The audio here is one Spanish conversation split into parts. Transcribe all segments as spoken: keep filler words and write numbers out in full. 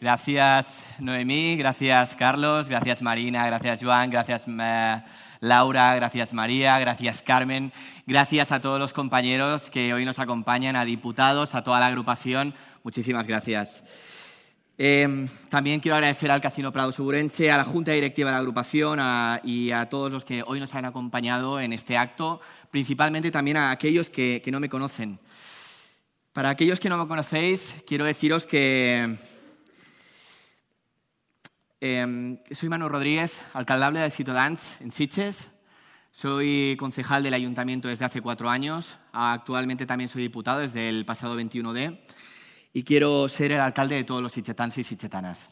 Gracias, Noemí, gracias, Carlos, gracias, Marina, gracias, Joan, gracias, eh, Laura, gracias, María, gracias, Carmen. Gracias a todos los compañeros que hoy nos acompañan, a diputados, a toda la agrupación. Muchísimas gracias. Eh, también quiero agradecer al Casino Prado Segurense, a la Junta Directiva de la agrupación a, y a todos los que hoy nos han acompañado en este acto, principalmente también a aquellos que, que no me conocen. Para aquellos que no me conocéis, quiero deciros que eh, soy Manu Rodríguez, alcaldable de Ciutadans en Sitges. Soy concejal del Ayuntamiento desde hace cuatro años. Actualmente también soy diputado desde el pasado veintiuno de. Y quiero ser el alcalde de todos los sitgetans y sitgetanas.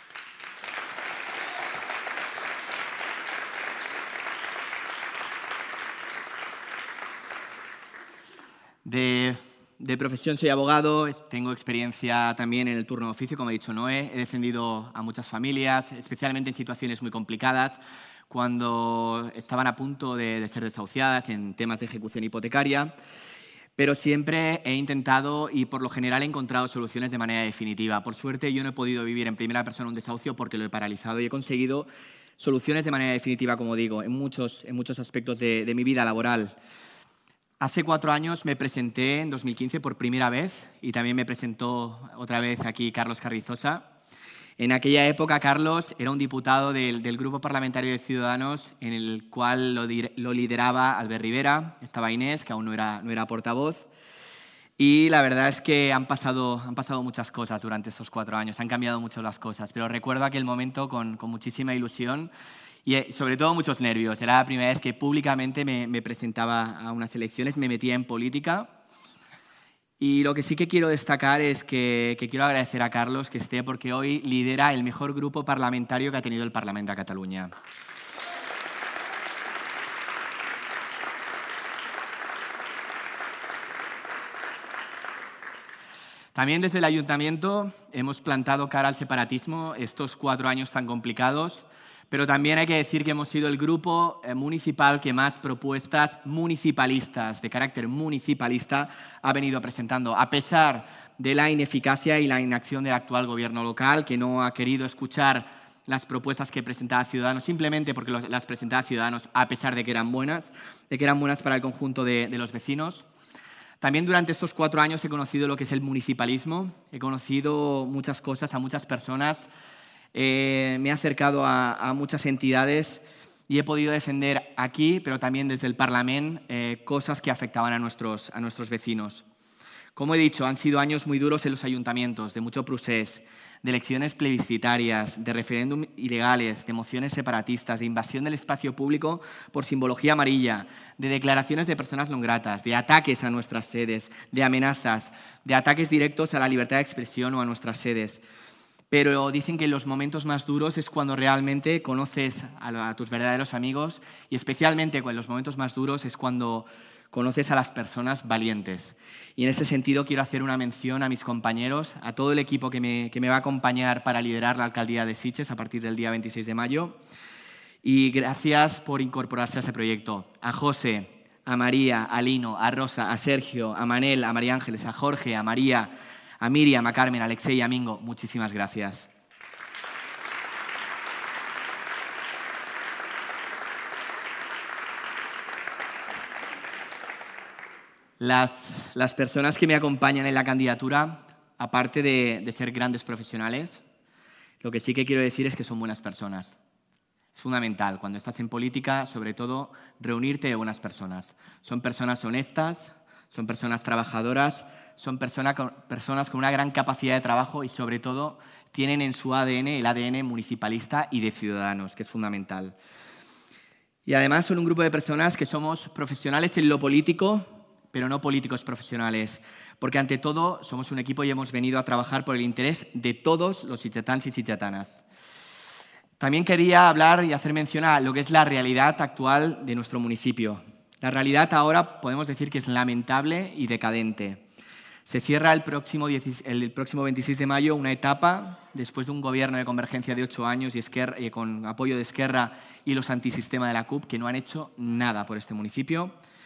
De, de profesión soy abogado, tengo experiencia también en el turno de oficio, como ha dicho Noé. He defendido a muchas familias, especialmente en situaciones muy complicadas, cuando estaban a punto de, de ser desahuciadas en temas de ejecución hipotecaria. Pero siempre he intentado y por lo general he encontrado soluciones de manera definitiva. Por suerte yo no he podido vivir en primera persona un desahucio porque lo he paralizado y he conseguido soluciones de manera definitiva, como digo, en muchos, en muchos aspectos de, de mi vida laboral. Hace cuatro años me presenté en dos mil quince por primera vez y también me presentó otra vez aquí Carlos Carrizosa. En aquella época, Carlos era un diputado del, del Grupo Parlamentario de Ciudadanos, en el cual lo, lo lideraba Albert Rivera, estaba Inés, que aún no era, no era portavoz. Y la verdad es que han pasado, han pasado muchas cosas durante estos cuatro años, han cambiado mucho las cosas, pero recuerdo aquel momento con, con muchísima ilusión y sobre todo muchos nervios. Era la primera vez que públicamente me, me presentaba a unas elecciones, me metía en política. Y lo que sí que quiero destacar es que, que quiero agradecer a Carlos que esté porque hoy lidera el mejor grupo parlamentario que ha tenido el Parlamento de Cataluña. También desde el Ayuntamiento hemos plantado cara al separatismo estos cuatro años tan complicados, pero también hay que decir que hemos sido el grupo municipal que más propuestas municipalistas, de carácter municipalista, ha venido presentando, a pesar de la ineficacia y la inacción del actual gobierno local, que no ha querido escuchar las propuestas que presentaba Ciudadanos, simplemente porque las presentaba Ciudadanos, a pesar de que eran buenas, de que eran buenas para el conjunto de, de los vecinos. También durante estos cuatro años he conocido lo que es el municipalismo, he conocido muchas cosas, a muchas personas. Eh, me he acercado a, a muchas entidades y he podido defender aquí, pero también desde el Parlamento, eh, cosas que afectaban a nuestros, a nuestros vecinos. Como he dicho, han sido años muy duros en los ayuntamientos, de mucho procés, de elecciones plebiscitarias, de referéndum ilegales, de mociones separatistas, de invasión del espacio público por simbología amarilla, de declaraciones de personas non gratas, de ataques a nuestras sedes, de amenazas, de ataques directos a la libertad de expresión o a nuestras sedes. Pero dicen que en los momentos más duros es cuando realmente conoces a, a tus verdaderos amigos y especialmente en los momentos más duros es cuando conoces a las personas valientes. Y en ese sentido quiero hacer una mención a mis compañeros, a todo el equipo que me, que me va a acompañar para liderar la alcaldía de Sitges a partir del día veintiséis de mayo. Y gracias por incorporarse a ese proyecto. A José, a María, a Lino, a Rosa, a Sergio, a Manel, a María Ángeles, a Jorge, a María, a Miriam, a Carmen, a Alexei y a Mingo, muchísimas gracias. Las, las personas que me acompañan en la candidatura, aparte de, de ser grandes profesionales, lo que sí que quiero decir es que son buenas personas. Es fundamental, cuando estás en política, sobre todo, reunirte de buenas personas. Son personas honestas, son personas trabajadoras, son persona con, personas con una gran capacidad de trabajo y, sobre todo, tienen en su A D N el A D N municipalista y de Ciudadanos, que es fundamental. Y además son un grupo de personas que somos profesionales en lo político, pero no políticos profesionales, porque ante todo somos un equipo y hemos venido a trabajar por el interés de todos los sitgetans y sitgetanas. También quería hablar y hacer mención a lo que es la realidad actual de nuestro municipio. La realidad ahora podemos decir que es lamentable y decadente. Se cierra el próximo, el próximo veintiséis de mayo una etapa, después de un gobierno de convergencia de ocho años y Esquerra, eh, con apoyo de Esquerra y los antisistema de la C U P, que no han hecho nada por este municipio.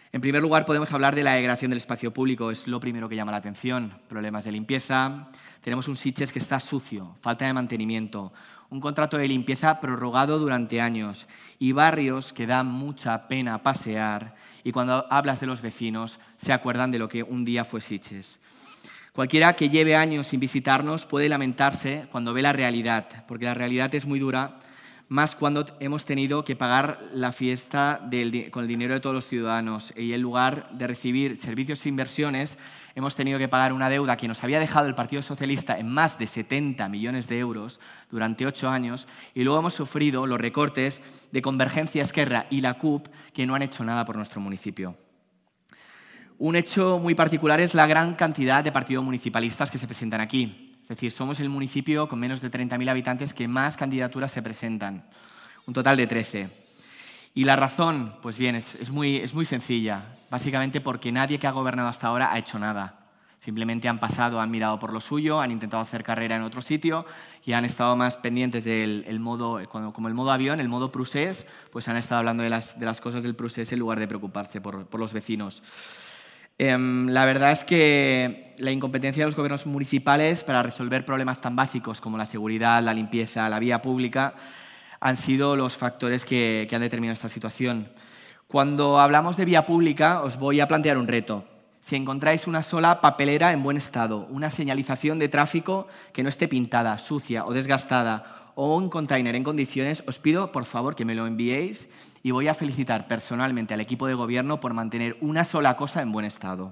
En primer lugar, podemos hablar de la degradación del espacio público. Es lo primero que llama la atención. Problemas de limpieza. Tenemos un Sitges que está sucio, falta de mantenimiento, un contrato de limpieza prorrogado durante años y barrios que dan mucha pena pasear y cuando hablas de los vecinos se acuerdan de lo que un día fue Sitges. Cualquiera que lleve años sin visitarnos puede lamentarse cuando ve la realidad, porque la realidad es muy dura, más cuando hemos tenido que pagar la fiesta del, con el dinero de todos los ciudadanos y en lugar de recibir servicios e inversiones, hemos tenido que pagar una deuda que nos había dejado el Partido Socialista en más de setenta millones de euros durante ocho años y luego hemos sufrido los recortes de Convergencia, Esquerra y la C U P que no han hecho nada por nuestro municipio. Un hecho muy particular es la gran cantidad de partidos municipalistas que se presentan aquí. Es decir, somos el municipio con menos de treinta mil habitantes que más candidaturas se presentan, un total de trece. Y la razón, pues bien, es, es, muy, es muy sencilla. Básicamente porque nadie que ha gobernado hasta ahora ha hecho nada. Simplemente han pasado, han mirado por lo suyo, han intentado hacer carrera en otro sitio y han estado más pendientes del el modo, como el modo avión, el modo Prusés, pues han estado hablando de las, de las cosas del Prusés en lugar de preocuparse por, por los vecinos. Eh, la verdad es que la incompetencia de los gobiernos municipales para resolver problemas tan básicos como la seguridad, la limpieza, la vía pública, han sido los factores que, que han determinado esta situación. Cuando hablamos de vía pública, os voy a plantear un reto. Si encontráis una sola papelera en buen estado, una señalización de tráfico que no esté pintada, sucia o desgastada, o un container en condiciones, os pido, por favor, que me lo enviéis y voy a felicitar personalmente al equipo de gobierno por mantener una sola cosa en buen estado.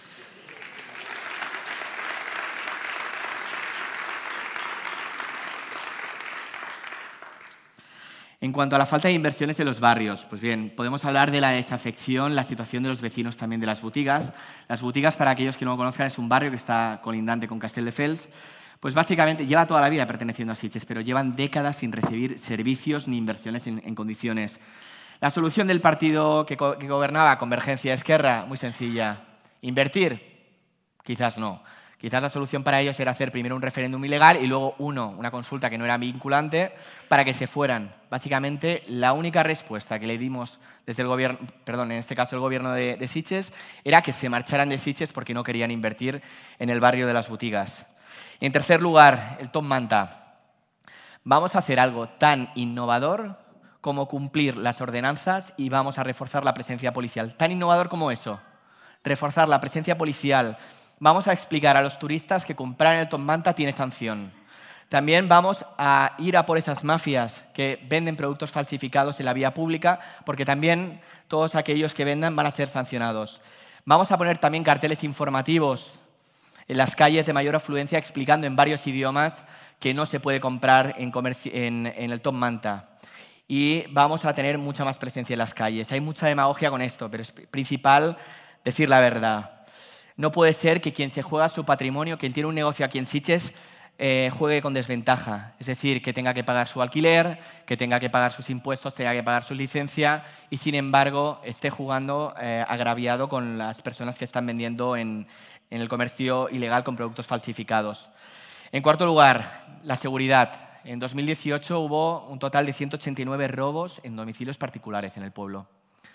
En cuanto a la falta de inversiones en los barrios, pues bien, podemos hablar de la desafección, la situación de los vecinos también de las botigas. Las botigas, para aquellos que no lo conozcan, es un barrio que está colindante con Castelldefels. Pues básicamente lleva toda la vida perteneciendo a Sitges, pero llevan décadas sin recibir servicios ni inversiones en, en condiciones. La solución del partido que, co que gobernaba, Convergencia Esquerra, muy sencilla. ¿Invertir? Quizás no. Quizás la solución para ellos era hacer primero un referéndum ilegal y luego uno, una consulta que no era vinculante, para que se fueran. Básicamente, la única respuesta que le dimos desde el gobierno, perdón, en este caso el gobierno de, de Sitges, era que se marcharan de Sitges porque no querían invertir en el barrio de las botigas. Y en tercer lugar, el Top Manta. Vamos a hacer algo tan innovador como cumplir las ordenanzas y vamos a reforzar la presencia policial. Tan innovador como eso, reforzar la presencia policial. Vamos a explicar a los turistas que comprar en el Top Manta tiene sanción. También vamos a ir a por esas mafias que venden productos falsificados en la vía pública, porque también todos aquellos que vendan van a ser sancionados. Vamos a poner también carteles informativos en las calles de mayor afluencia explicando en varios idiomas que no se puede comprar en, en, en el Top Manta. Y vamos a tener mucha más presencia en las calles. Hay mucha demagogia con esto, pero es principal decir la verdad. No puede ser que quien se juega su patrimonio, quien tiene un negocio aquí en Sitges, eh, juegue con desventaja. Es decir, que tenga que pagar su alquiler, que tenga que pagar sus impuestos, tenga que pagar su licencia y, sin embargo, esté jugando eh, agraviado con las personas que están vendiendo en, en el comercio ilegal con productos falsificados. En cuarto lugar, la seguridad. En dos mil dieciocho hubo un total de ciento ochenta y nueve robos en domicilios particulares en el pueblo.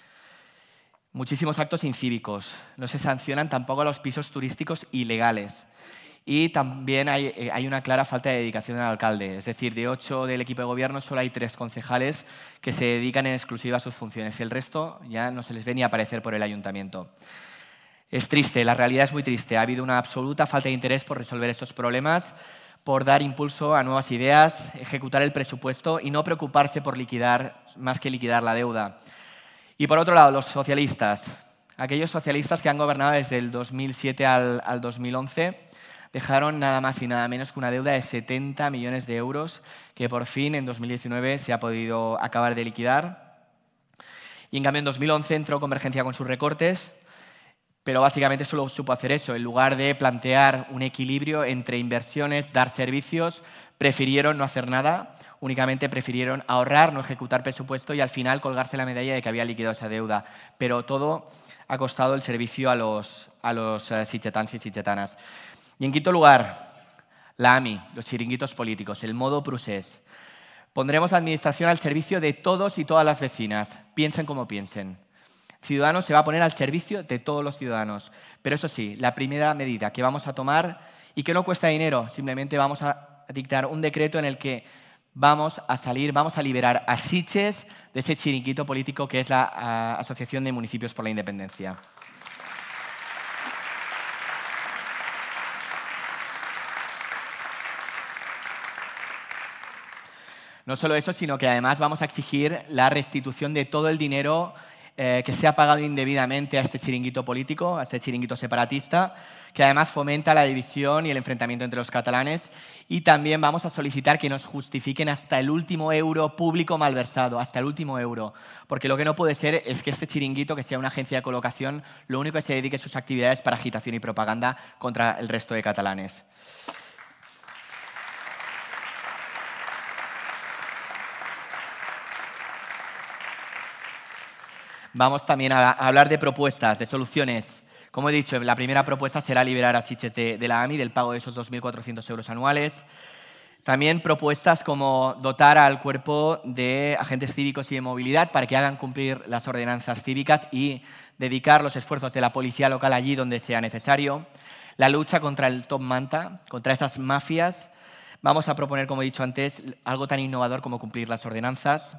Muchísimos actos incívicos. No se sancionan tampoco a los pisos turísticos ilegales. Y también hay, hay una clara falta de dedicación al alcalde. Es decir, de ocho del equipo de gobierno solo hay tres concejales que se dedican en exclusiva a sus funciones. El resto ya no se les ve ni aparecer por el ayuntamiento. Es triste, la realidad es muy triste. Ha habido una absoluta falta de interés por resolver estos problemas, por dar impulso a nuevas ideas, ejecutar el presupuesto y no preocuparse por liquidar, más que liquidar la deuda. Y por otro lado, los socialistas. Aquellos socialistas que han gobernado desde el dos mil siete al, al dos mil once dejaron nada más y nada menos que una deuda de setenta millones de euros que por fin en dos mil diecinueve se ha podido acabar de liquidar. Y en cambio en dos mil once entró Convergencia con sus recortes, pero básicamente solo supo hacer eso. En lugar de plantear un equilibrio entre inversiones, dar servicios, prefirieron no hacer nada. Únicamente prefirieron ahorrar, no ejecutar presupuesto y al final colgarse la medalla de que había liquidado esa deuda. Pero todo ha costado el servicio a los, a los uh, sitgetans y sitgetanas. Y en quinto lugar, la A M I, los chiringuitos políticos, el modo Prusés. Pondremos la administración al servicio de todos y todas las vecinas, piensen como piensen. Ciudadanos se va a poner al servicio de todos los ciudadanos. Pero eso sí, la primera medida que vamos a tomar y que no cuesta dinero, simplemente vamos a dictar un decreto en el que vamos a salir, vamos a liberar a Sitges de ese chiringuito político que es la a, Asociación de Municipios por la Independencia. No solo eso, sino que además vamos a exigir la restitución de todo el dinero eh, que se ha pagado indebidamente a este chiringuito político, a este chiringuito separatista, que además fomenta la división y el enfrentamiento entre los catalanes. Y también vamos a solicitar que nos justifiquen hasta el último euro público malversado, hasta el último euro. Porque lo que no puede ser es que este chiringuito, que sea una agencia de colocación, lo único que se dedique a sus actividades para agitación y propaganda contra el resto de catalanes. Vamos también a hablar de propuestas, de soluciones. Como he dicho, la primera propuesta será liberar a Sitges de, de la A M I, del pago de esos dos mil cuatrocientos euros anuales. También propuestas como dotar al cuerpo de agentes cívicos y de movilidad para que hagan cumplir las ordenanzas cívicas y dedicar los esfuerzos de la policía local allí donde sea necesario. La lucha contra el top manta, contra esas mafias. Vamos a proponer, como he dicho antes, algo tan innovador como cumplir las ordenanzas.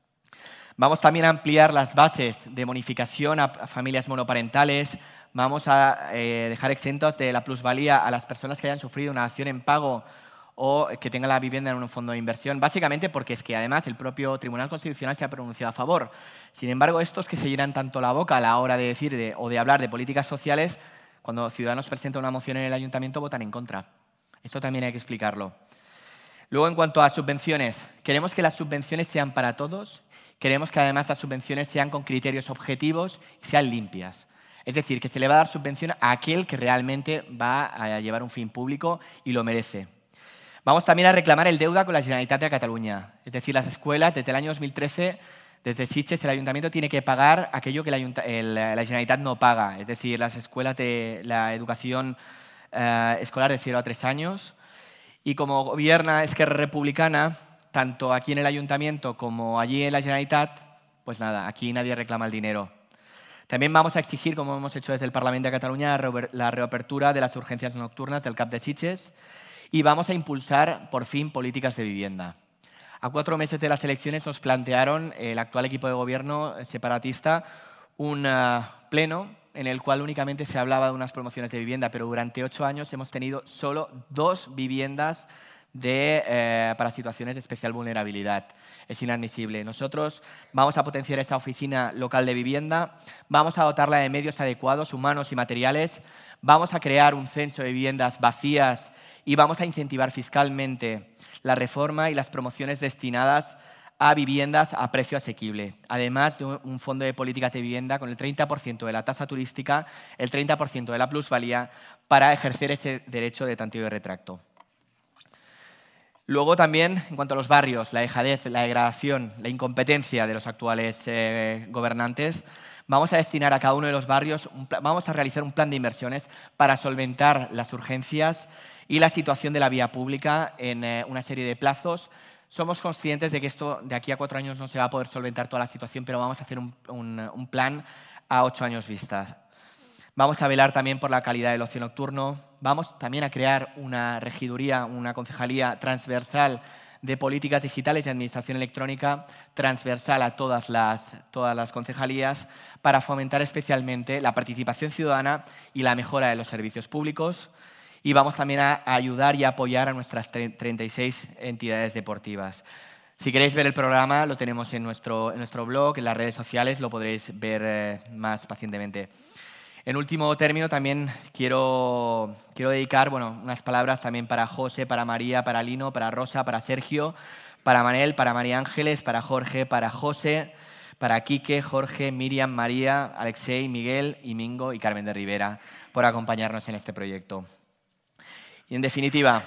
Vamos también a ampliar las bases de bonificación a familias monoparentales. Vamos a eh, dejar exentos de la plusvalía a las personas que hayan sufrido una dación en pago o que tengan la vivienda en un fondo de inversión, básicamente porque es que además el propio Tribunal Constitucional se ha pronunciado a favor. Sin embargo, estos que se llenan tanto la boca a la hora de decir de, o de hablar de políticas sociales, cuando Ciudadanos presenta una moción en el Ayuntamiento votan en contra. Esto también hay que explicarlo. Luego, en cuanto a subvenciones, queremos que las subvenciones sean para todos. Queremos que además las subvenciones sean con criterios objetivos y sean limpias. Es decir, que se le va a dar subvención a aquel que realmente va a llevar un fin público y lo merece. Vamos también a reclamar el deuda con la Generalitat de Cataluña. Es decir, las escuelas, desde el año dos mil trece, desde Sitges, el Ayuntamiento tiene que pagar aquello que la, el, la Generalitat no paga. Es decir, las escuelas de la educación eh, escolar de cero a tres años. Y como gobierna Esquerra Republicana, tanto aquí en el Ayuntamiento como allí en la Generalitat, pues nada, aquí nadie reclama el dinero. También vamos a exigir, como hemos hecho desde el Parlamento de Cataluña, la reapertura de las urgencias nocturnas del C A P de Sitges y vamos a impulsar, por fin, políticas de vivienda. A cuatro meses de las elecciones nos plantearon el actual equipo de gobierno separatista un uh, pleno en el cual únicamente se hablaba de unas promociones de vivienda, pero durante ocho años hemos tenido solo dos viviendas De, eh, para situaciones de especial vulnerabilidad. Es inadmisible. Nosotros vamos a potenciar esa oficina local de vivienda, vamos a dotarla de medios adecuados, humanos y materiales, vamos a crear un censo de viviendas vacías y vamos a incentivar fiscalmente la reforma y las promociones destinadas a viviendas a precio asequible, además de un fondo de políticas de vivienda con el treinta por ciento de la tasa turística, el treinta por ciento de la plusvalía para ejercer ese derecho de tanteo y retracto. Luego también, en cuanto a los barrios, la dejadez, la degradación, la incompetencia de los actuales eh, gobernantes, vamos a destinar a cada uno de los barrios, un plan, vamos a realizar un plan de inversiones para solventar las urgencias y la situación de la vía pública en eh, una serie de plazos. Somos conscientes de que esto de aquí a cuatro años no se va a poder solventar toda la situación, pero vamos a hacer un, un, un plan a ocho años vistas. Vamos a velar también por la calidad del ocio nocturno. Vamos también a crear una regiduría, una concejalía transversal de políticas digitales y administración electrónica, transversal a todas las, todas las concejalías, para fomentar especialmente la participación ciudadana y la mejora de los servicios públicos. Y vamos también a ayudar y a apoyar a nuestras treinta y seis entidades deportivas. Si queréis ver el programa, lo tenemos en nuestro, en nuestro blog, en las redes sociales, lo podréis ver eh, más pacientemente. En último término, también quiero, quiero dedicar bueno, unas palabras también para José, para María, para Lino, para Rosa, para Sergio, para Manel, para María Ángeles, para Jorge, para José, para Quique, Jorge, Miriam, María, Alexei, Miguel, y Mingo y Carmen de Rivera, por acompañarnos en este proyecto. Y en definitiva,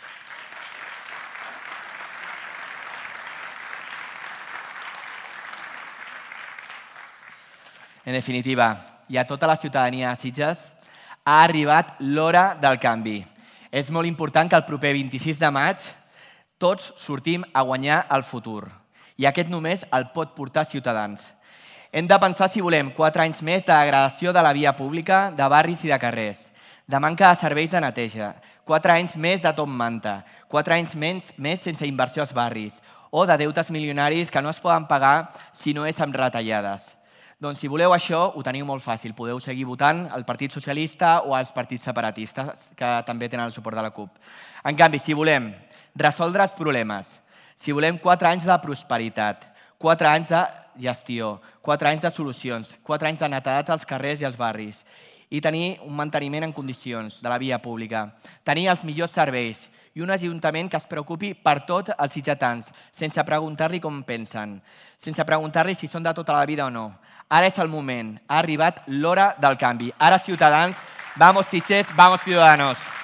en definitiva, i a tota la ciutadania de Sitges, ha arribat l'hora del canvi. És molt important que el proper vint-i-sis de maig tots sortim a guanyar el futur. I aquest només el pot portar Ciutadans. Hem de pensar si volem quatre anys més de degradació de la via pública, de barris i de carrers, de manca de serveis de neteja, quatre anys més de top manta, quatre anys més, més sense inversió als barris o de deutes milionaris que no es poden pagar si no és amb retallades. Doncs si voleu això, ho teniu molt fàcil. Podeu seguir votant al Partit Socialista o als partits separatistes, que també tenen el suport de la CUP. En canvi, si volem resoldre els problemes, si volem quatre anys de prosperitat, quatre anys de gestió, quatre anys de solucions, quatre anys de netedat als carrers i als barris i tenir un manteniment en condicions de la via pública, tenir els millors serveis i un ajuntament que es preocupi per tots els sitgetans, sense preguntar-li com pensen, sense preguntar-li si són de tota la vida o no. Ara és el moment, ha arribat l'hora del canvi. Ara, Ciutadans, vamos Sitges, vamos Ciudadanos.